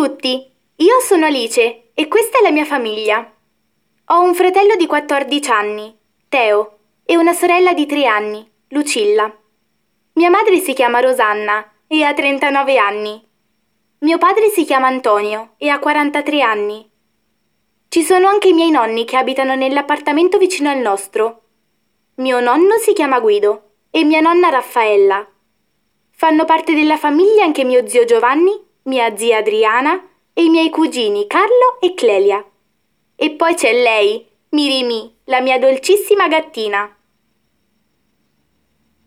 tutti, io sono Alice e questa è la mia famiglia. Ho un fratello di 14 anni, Teo, e una sorella di 3 anni, Lucilla. Mia madre si chiama Rosanna e ha 39 anni. Mio padre si chiama Antonio e ha 43 anni. Ci sono anche i miei nonni che abitano nell'appartamento vicino al nostro. Mio nonno si chiama Guido e mia nonna Raffaella. Fanno parte della famiglia anche mio zio Giovanni, mia zia Adriana e i miei cugini Carlo e Clelia. E poi c'è lei, Mirimi, la mia dolcissima gattina.